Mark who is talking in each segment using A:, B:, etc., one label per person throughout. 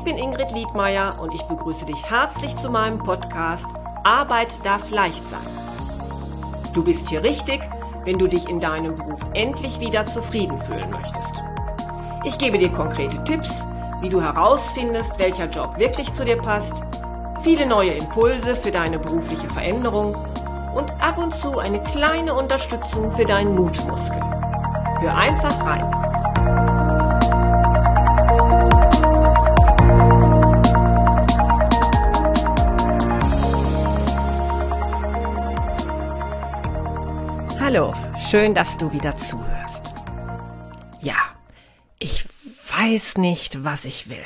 A: Ich bin Ingrid Liedmeier und ich begrüße dich herzlich zu meinem Podcast Arbeit darf leicht sein. Du bist hier richtig, wenn du dich in deinem Beruf endlich wieder zufrieden fühlen möchtest. Ich gebe dir konkrete Tipps, wie du herausfindest, welcher Job wirklich zu dir passt, viele neue Impulse für deine berufliche Veränderung und ab und zu eine kleine Unterstützung für deinen Mutmuskel. Hör einfach rein. Hallo, schön, dass du wieder zuhörst. Ja, ich weiß nicht, was ich will.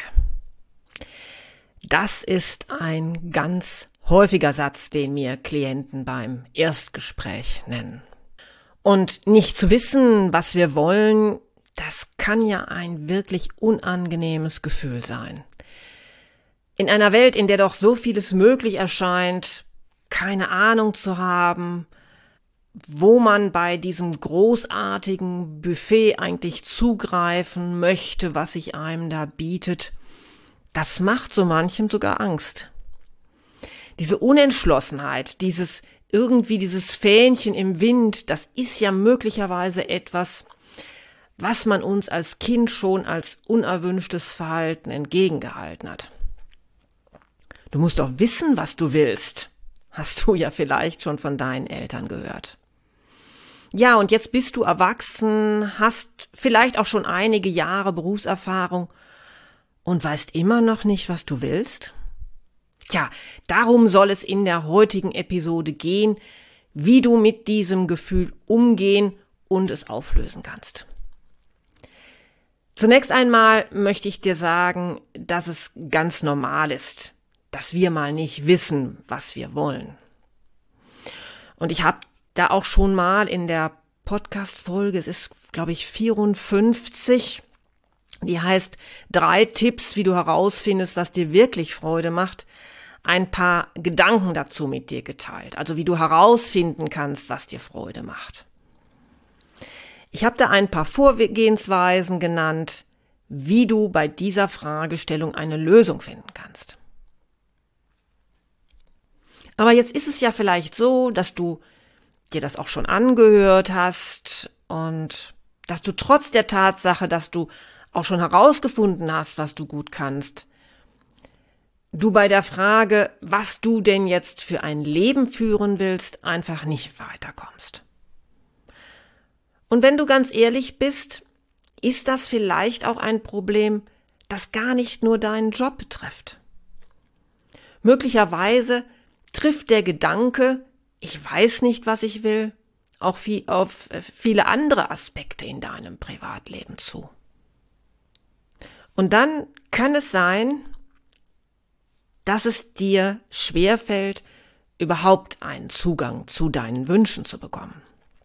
A: Das ist ein ganz häufiger Satz, den mir Klienten beim Erstgespräch nennen. Und nicht zu wissen, was wir wollen, das kann ja ein wirklich unangenehmes Gefühl sein. In einer Welt, in der doch so vieles möglich erscheint, keine Ahnung zu haben, wo man bei diesem großartigen Buffet eigentlich zugreifen möchte, was sich einem da bietet, das macht so manchem sogar Angst. Diese Unentschlossenheit, dieses Fähnchen im Wind, das ist ja möglicherweise etwas, was man uns als Kind schon als unerwünschtes Verhalten entgegengehalten hat. Du musst doch wissen, was du willst, hast du ja vielleicht schon von deinen Eltern gehört. Ja, und jetzt bist du erwachsen, hast vielleicht auch schon einige Jahre Berufserfahrung und weißt immer noch nicht, was du willst? Tja, darum soll es in der heutigen Episode gehen, wie du mit diesem Gefühl umgehen und es auflösen kannst. Zunächst einmal möchte ich dir sagen, dass es ganz normal ist, dass wir mal nicht wissen, was wir wollen. Und ich habe da auch schon mal in der Podcast-Folge, es ist, glaube ich, 54, die heißt 3 Tipps, wie du herausfindest, was dir wirklich Freude macht, ein paar Gedanken dazu mit dir geteilt. Also wie du herausfinden kannst, was dir Freude macht. Ich habe da ein paar Vorgehensweisen genannt, wie du bei dieser Fragestellung eine Lösung finden kannst. Aber jetzt ist es ja vielleicht so, dass du dir das auch schon angehört hast und dass du trotz der Tatsache, dass du auch schon herausgefunden hast, was du gut kannst, du bei der Frage, was du denn jetzt für ein Leben führen willst, einfach nicht weiterkommst. Und wenn du ganz ehrlich bist, ist das vielleicht auch ein Problem, das gar nicht nur deinen Job betrifft. Möglicherweise trifft der Gedanke, ich weiß nicht, was ich will, auch auf viele andere Aspekte in deinem Privatleben zu. Und dann kann es sein, dass es dir schwerfällt, überhaupt einen Zugang zu deinen Wünschen zu bekommen.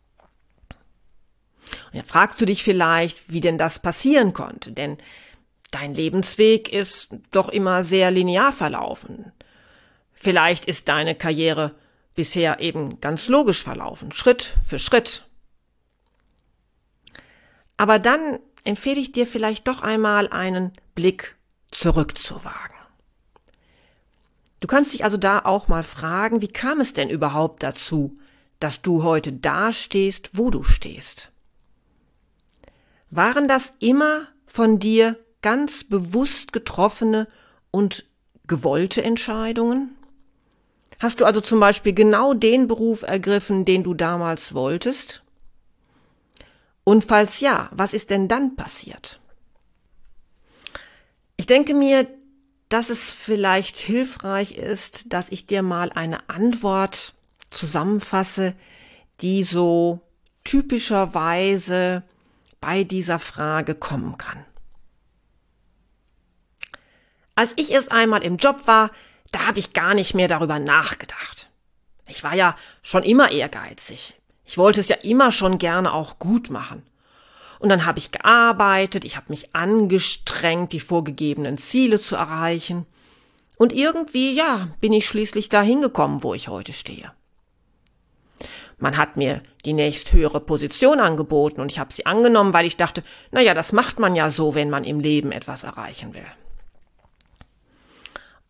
A: Und jetzt fragst du dich vielleicht, wie denn das passieren konnte, denn dein Lebensweg ist doch immer sehr linear verlaufen. Vielleicht ist deine Karriere bisher eben ganz logisch verlaufen, Schritt für Schritt. Aber dann empfehle ich dir vielleicht doch einmal einen Blick zurückzuwagen. Du kannst dich also da auch mal fragen, wie kam es denn überhaupt dazu, dass du heute da stehst, wo du stehst? Waren das immer von dir ganz bewusst getroffene und gewollte Entscheidungen? Hast du also zum Beispiel genau den Beruf ergriffen, den du damals wolltest? Und falls ja, was ist denn dann passiert? Ich denke mir, dass es vielleicht hilfreich ist, dass ich dir mal eine Antwort zusammenfasse, die so typischerweise bei dieser Frage kommen kann. Als ich erst einmal im Job war, da habe ich gar nicht mehr darüber nachgedacht. Ich war ja schon immer ehrgeizig. Ich wollte es ja immer schon gerne auch gut machen. Und dann habe ich gearbeitet, ich habe mich angestrengt, die vorgegebenen Ziele zu erreichen. Und irgendwie, ja, bin ich schließlich dahin gekommen, wo ich heute stehe. Man hat mir die nächsthöhere Position angeboten und ich habe sie angenommen, weil ich dachte, naja, das macht man ja so, wenn man im Leben etwas erreichen will.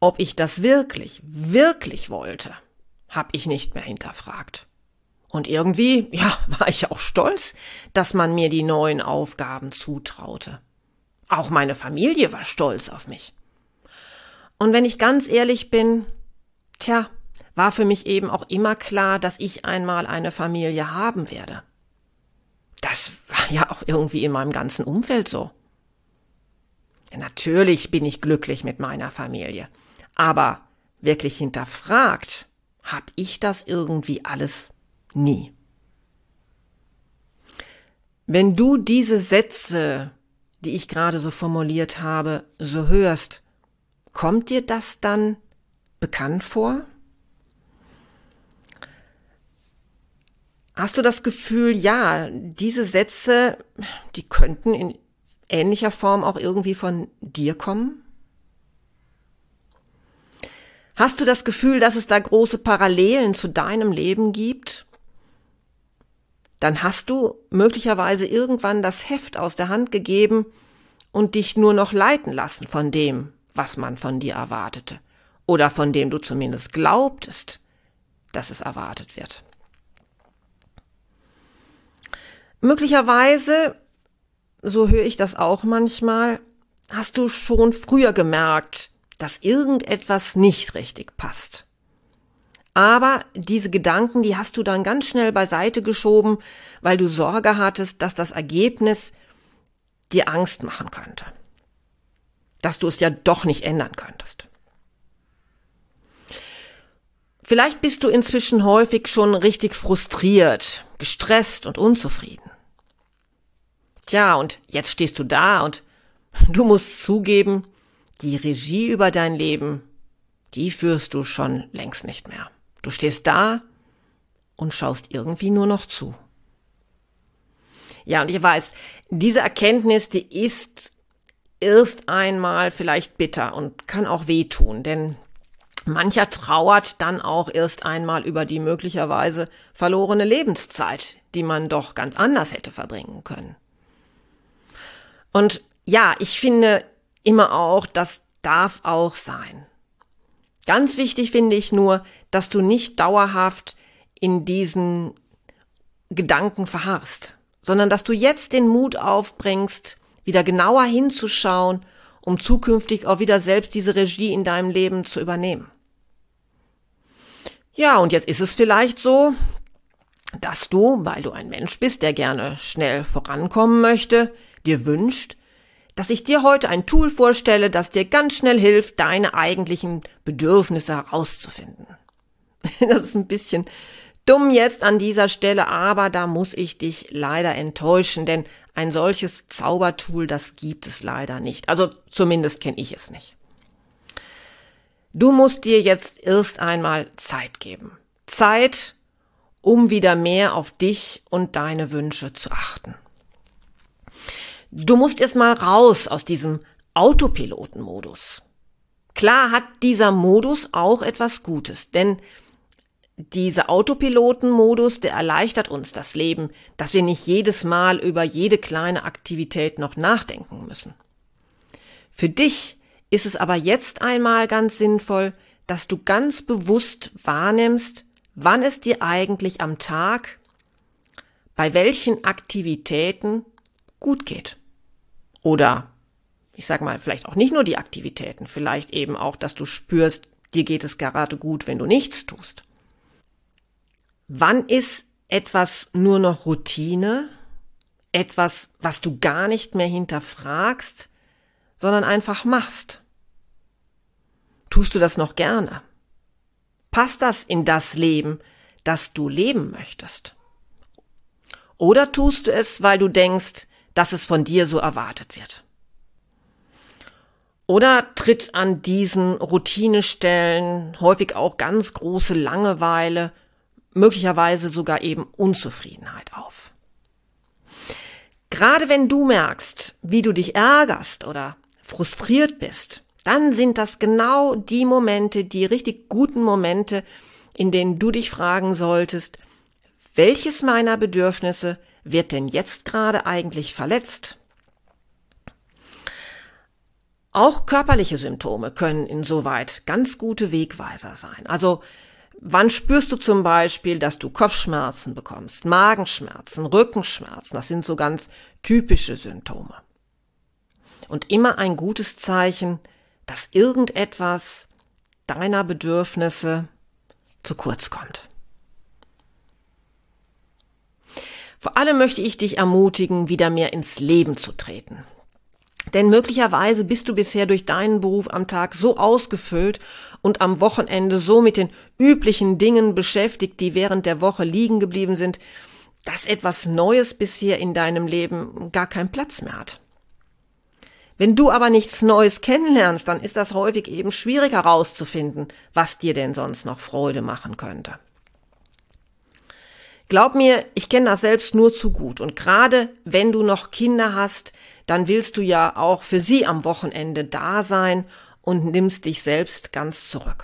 A: Ob ich das wirklich, wirklich wollte, habe ich nicht mehr hinterfragt. Und irgendwie, war ich auch stolz, dass man mir die neuen Aufgaben zutraute. Auch meine Familie war stolz auf mich. Und wenn ich ganz ehrlich bin, war für mich eben auch immer klar, dass ich einmal eine Familie haben werde. Das war ja auch irgendwie in meinem ganzen Umfeld so. Natürlich bin ich glücklich mit meiner Familie, aber wirklich hinterfragt habe ich das irgendwie alles nie. Wenn du diese Sätze, die ich gerade so formuliert habe, so hörst, kommt dir das dann bekannt vor? Hast du das Gefühl, diese Sätze, die könnten in ähnlicher Form auch irgendwie von dir kommen? Hast du das Gefühl, dass es da große Parallelen zu deinem Leben gibt? Dann hast du möglicherweise irgendwann das Heft aus der Hand gegeben und dich nur noch leiten lassen von dem, was man von dir erwartete oder von dem du zumindest glaubtest, dass es erwartet wird. Möglicherweise, so höre ich das auch manchmal, hast du schon früher gemerkt, dass irgendetwas nicht richtig passt. Aber diese Gedanken, die hast du dann ganz schnell beiseite geschoben, weil du Sorge hattest, dass das Ergebnis dir Angst machen könnte. Dass du es ja doch nicht ändern könntest. Vielleicht bist du inzwischen häufig schon richtig frustriert, gestresst und unzufrieden. Und jetzt stehst du da und du musst zugeben, die Regie über dein Leben, die führst du schon längst nicht mehr. Du stehst da und schaust irgendwie nur noch zu. Und ich weiß, diese Erkenntnis, die ist erst einmal vielleicht bitter und kann auch wehtun, denn mancher trauert dann auch erst einmal über die möglicherweise verlorene Lebenszeit, die man doch ganz anders hätte verbringen können. Und ich finde immer auch, das darf auch sein. Ganz wichtig finde ich nur, dass du nicht dauerhaft in diesen Gedanken verharrst, sondern dass du jetzt den Mut aufbringst, wieder genauer hinzuschauen, um zukünftig auch wieder selbst diese Regie in deinem Leben zu übernehmen. Und jetzt ist es vielleicht so, dass du, weil du ein Mensch bist, der gerne schnell vorankommen möchte, dir wünscht, dass ich dir heute ein Tool vorstelle, das dir ganz schnell hilft, deine eigentlichen Bedürfnisse herauszufinden. Das ist ein bisschen dumm jetzt an dieser Stelle, aber da muss ich dich leider enttäuschen, denn ein solches Zaubertool, das gibt es leider nicht. Also zumindest kenne ich es nicht. Du musst dir jetzt erst einmal Zeit geben. Zeit, um wieder mehr auf dich und deine Wünsche zu achten. Du musst erst mal raus aus diesem Autopilotenmodus. Klar hat dieser Modus auch etwas Gutes, denn dieser Autopilotenmodus, der erleichtert uns das Leben, dass wir nicht jedes Mal über jede kleine Aktivität noch nachdenken müssen. Für dich ist es aber jetzt einmal ganz sinnvoll, dass du ganz bewusst wahrnimmst, wann es dir eigentlich am Tag bei welchen Aktivitäten gut geht. Oder, ich sag mal, vielleicht auch nicht nur die Aktivitäten, vielleicht eben auch, dass du spürst, dir geht es gerade gut, wenn du nichts tust. Wann ist etwas nur noch Routine, etwas, was du gar nicht mehr hinterfragst, sondern einfach machst? Tust du das noch gerne? Passt das in das Leben, das du leben möchtest? Oder tust du es, weil du denkst, dass es von dir so erwartet wird? Oder tritt an diesen Routinestellen häufig auch ganz große Langeweile, möglicherweise sogar eben Unzufriedenheit auf? Gerade wenn du merkst, wie du dich ärgerst oder frustriert bist, dann sind das genau die Momente, die richtig guten Momente, in denen du dich fragen solltest, welches meiner Bedürfnisse wird denn jetzt gerade eigentlich verletzt? Auch körperliche Symptome können insoweit ganz gute Wegweiser sein. Also, wann spürst du zum Beispiel, dass du Kopfschmerzen bekommst, Magenschmerzen, Rückenschmerzen? Das sind so ganz typische Symptome. Und immer ein gutes Zeichen, dass irgendetwas deiner Bedürfnisse zu kurz kommt. Vor allem möchte ich dich ermutigen, wieder mehr ins Leben zu treten. Denn möglicherweise bist du bisher durch deinen Beruf am Tag so ausgefüllt und am Wochenende so mit den üblichen Dingen beschäftigt, die während der Woche liegen geblieben sind, dass etwas Neues bisher in deinem Leben gar keinen Platz mehr hat. Wenn du aber nichts Neues kennenlernst, dann ist das häufig eben schwierig herauszufinden, was dir denn sonst noch Freude machen könnte. Glaub mir, ich kenne das selbst nur zu gut. Und gerade wenn du noch Kinder hast, dann willst du ja auch für sie am Wochenende da sein und nimmst dich selbst ganz zurück.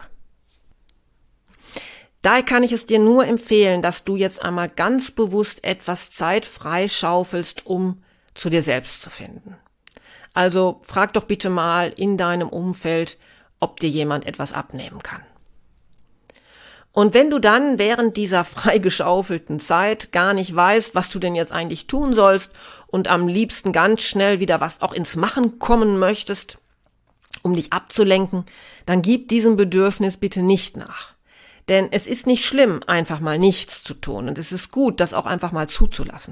A: Daher kann ich es dir nur empfehlen, dass du jetzt einmal ganz bewusst etwas Zeit freischaufelst, um zu dir selbst zu finden. Also frag doch bitte mal in deinem Umfeld, ob dir jemand etwas abnehmen kann. Und wenn du dann während dieser freigeschaufelten Zeit gar nicht weißt, was du denn jetzt eigentlich tun sollst und am liebsten ganz schnell wieder was auch ins Machen kommen möchtest, um dich abzulenken, dann gib diesem Bedürfnis bitte nicht nach. Denn es ist nicht schlimm, einfach mal nichts zu tun und es ist gut, das auch einfach mal zuzulassen.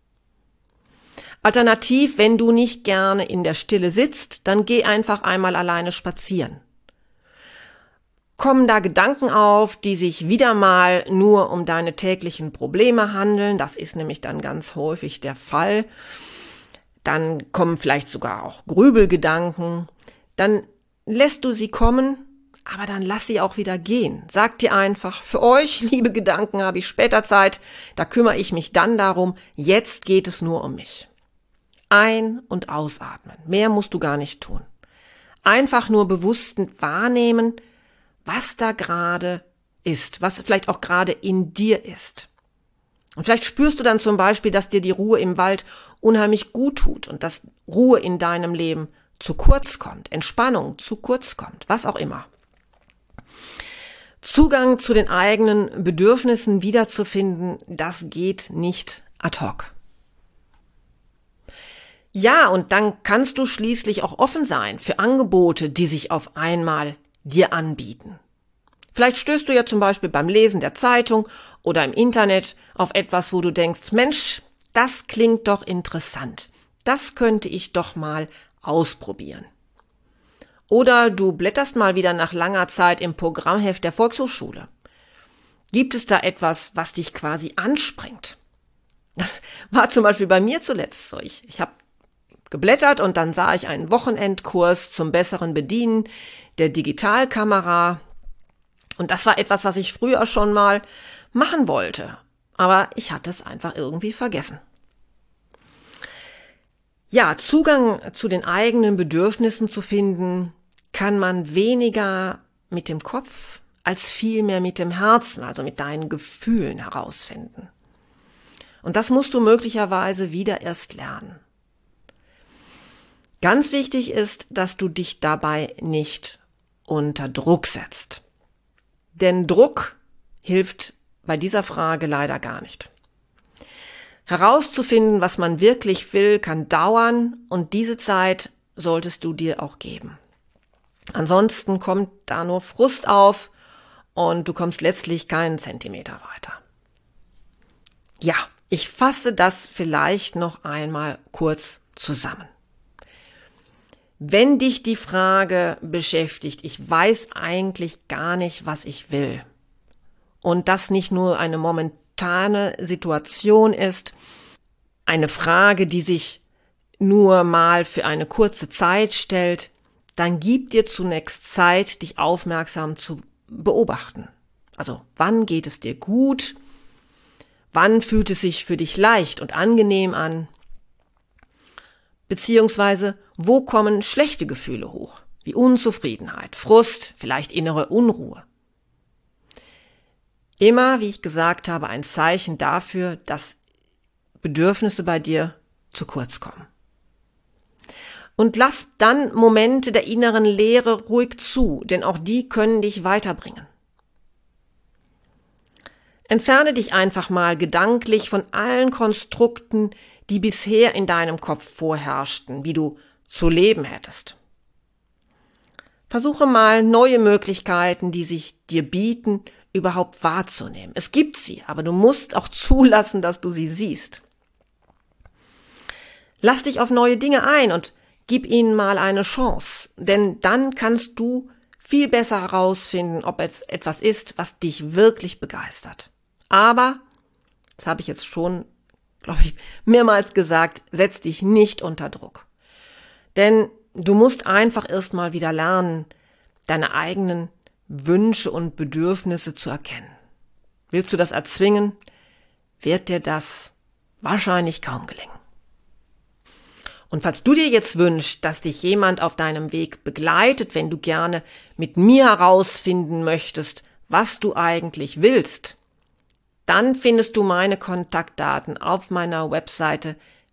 A: Alternativ, wenn du nicht gerne in der Stille sitzt, dann geh einfach einmal alleine spazieren. Kommen da Gedanken auf, die sich wieder mal nur um deine täglichen Probleme handeln, das ist nämlich dann ganz häufig der Fall, dann kommen vielleicht sogar auch Grübelgedanken, dann lässt du sie kommen, aber dann lass sie auch wieder gehen. Sag dir einfach, für euch, liebe Gedanken, habe ich später Zeit, da kümmere ich mich dann darum, jetzt geht es nur um mich. Ein- und ausatmen, mehr musst du gar nicht tun. Einfach nur bewusst wahrnehmen, was da gerade ist, was vielleicht auch gerade in dir ist. Und vielleicht spürst du dann zum Beispiel, dass dir die Ruhe im Wald unheimlich gut tut und dass Ruhe in deinem Leben zu kurz kommt, Entspannung zu kurz kommt, was auch immer. Zugang zu den eigenen Bedürfnissen wiederzufinden, das geht nicht ad hoc. Ja, und dann kannst du schließlich auch offen sein für Angebote, die sich auf einmal dir anbieten. Vielleicht stößt du ja zum Beispiel beim Lesen der Zeitung oder im Internet auf etwas, wo du denkst, Mensch, das klingt doch interessant. Das könnte ich doch mal ausprobieren. Oder du blätterst mal wieder nach langer Zeit im Programmheft der Volkshochschule. Gibt es da etwas, was dich quasi anspringt? Das war zum Beispiel bei mir zuletzt so. Ich habe geblättert und dann sah ich einen Wochenendkurs zum besseren Bedienen der Digitalkamera. Und das war etwas, was ich früher schon mal machen wollte. Aber ich hatte es einfach irgendwie vergessen. Ja, Zugang zu den eigenen Bedürfnissen zu finden, kann man weniger mit dem Kopf als vielmehr mit dem Herzen, also mit deinen Gefühlen herausfinden. Und das musst du möglicherweise wieder erst lernen. Ganz wichtig ist, dass du dich dabei nicht unter Druck setzt. Denn Druck hilft bei dieser Frage leider gar nicht. Herauszufinden, was man wirklich will, kann dauern und diese Zeit solltest du dir auch geben. Ansonsten kommt da nur Frust auf und du kommst letztlich keinen Zentimeter weiter. Ja, ich fasse das vielleicht noch einmal kurz zusammen. Wenn dich die Frage beschäftigt, ich weiß eigentlich gar nicht, was ich will, und das nicht nur eine momentane Situation ist, eine Frage, die sich nur mal für eine kurze Zeit stellt, dann gib dir zunächst Zeit, dich aufmerksam zu beobachten. Also, wann geht es dir gut? Wann fühlt es sich für dich leicht und angenehm an? Beziehungsweise, wo kommen schlechte Gefühle hoch, wie Unzufriedenheit, Frust, vielleicht innere Unruhe? Immer, wie ich gesagt habe, ein Zeichen dafür, dass Bedürfnisse bei dir zu kurz kommen. Und lass dann Momente der inneren Leere ruhig zu, denn auch die können dich weiterbringen. Entferne dich einfach mal gedanklich von allen Konstrukten, die bisher in deinem Kopf vorherrschten, wie du zu leben hättest. Versuche mal neue Möglichkeiten, die sich dir bieten, überhaupt wahrzunehmen. Es gibt sie, aber du musst auch zulassen, dass du sie siehst. Lass dich auf neue Dinge ein und gib ihnen mal eine Chance, denn dann kannst du viel besser herausfinden, ob es etwas ist, was dich wirklich begeistert. Aber, das habe ich jetzt schon, glaube ich, mehrmals gesagt, setz dich nicht unter Druck. Denn du musst einfach erstmal wieder lernen, deine eigenen Wünsche und Bedürfnisse zu erkennen. Willst du das erzwingen, wird dir das wahrscheinlich kaum gelingen. Und falls du dir jetzt wünschst, dass dich jemand auf deinem Weg begleitet, wenn du gerne mit mir herausfinden möchtest, was du eigentlich willst, dann findest du meine Kontaktdaten auf meiner Webseite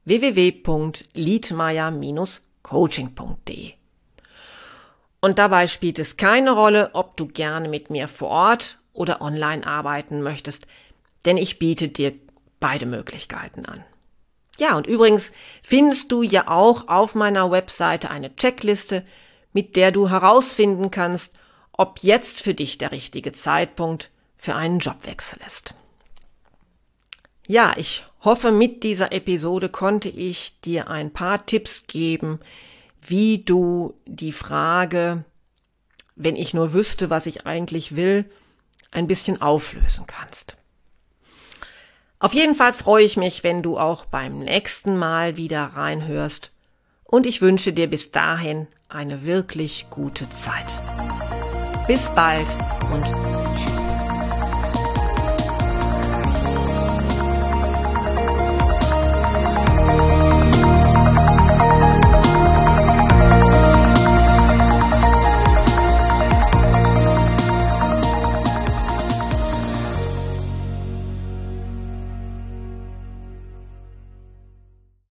A: www.liedmeier-coaching.de. Und dabei spielt es keine Rolle, ob du gerne mit mir vor Ort oder online arbeiten möchtest, denn ich biete dir beide Möglichkeiten an. Ja, und übrigens findest du ja auch auf meiner Webseite eine Checkliste, mit der du herausfinden kannst, ob jetzt für dich der richtige Zeitpunkt für einen Jobwechsel ist. Ja, ich hoffe, mit dieser Episode konnte ich dir ein paar Tipps geben, wie du die Frage, wenn ich nur wüsste, was ich eigentlich will, ein bisschen auflösen kannst. Auf jeden Fall freue ich mich, wenn du auch beim nächsten Mal wieder reinhörst und ich wünsche dir bis dahin eine wirklich gute Zeit. Bis bald und